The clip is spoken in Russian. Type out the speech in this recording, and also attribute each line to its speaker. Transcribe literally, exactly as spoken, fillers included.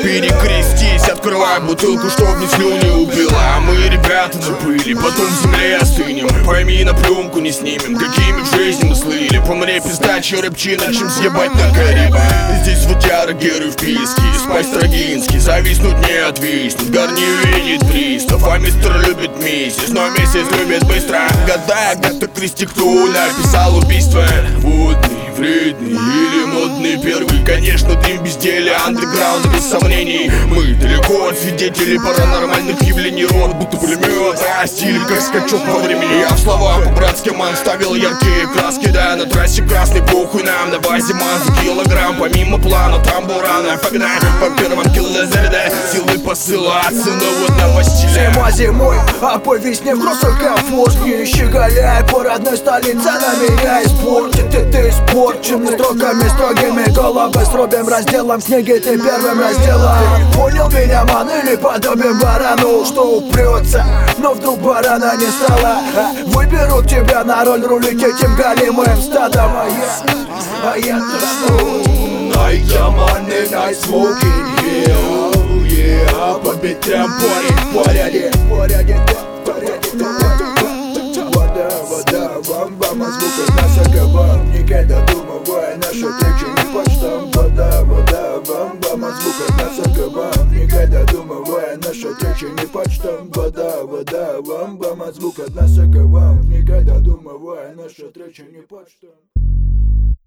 Speaker 1: перекрестись, открывай бутылку, чтоб ни слюни убила. А мы, ребята, на пыли, потом в земле остынем. Пойми, на пленку не снимем, какими в жизни мы слыли. По мне пизда черепчина, чем съебать на Карибы. Здесь водяра, герой в писке, спай строгинский. Зависнуть не отвиснуть, гор не видит пристав. А мистер любит миссис, но месяц любит быстро. Гадая, где-то крестик, кто написал убийство. Водный, вредный или модный первый. Конечно, дым безделия, андерграунд без сомнений. Мы далеко от свидетелей паранормальных явлений. Рот будто пулемет, а стиль как скачок по времени. Я в слова по-братски ман ставил яркие краски. Да, на трассе красный, похуй нам. На базе ман за килограмм, помимо плана тамбурана. Погнали по первым килозаряда, силы посылаться, но вот новостили.
Speaker 2: Зима зимой, а по весне в кроссах комфорт. Не щеголяй по родной столице, на меня испортит. Ты, ты испорченный строками строгими. Головы срубим разделом, снеги ты первым разделом. Понял меня, ман, или подобен барану, что упрется, но вдруг барана не стало. Выберут тебя на роль рулить этим голимым стадом. А я, а я-то что?
Speaker 1: Night money, night smoking, yeah, yeah. По битям порядок, порядок, порядок, порядок.
Speaker 2: Вода, вода, бам-бам, а звук насаковал. Никогда думывая, наша встреча не почтом. Вода, вода, бам-бам, а звук насаковал. Никогда думывая, наша встреча не почтом. Вода, вода, бам-бам, а звук насаковал. Никогда думывая, наша встреча не почтом.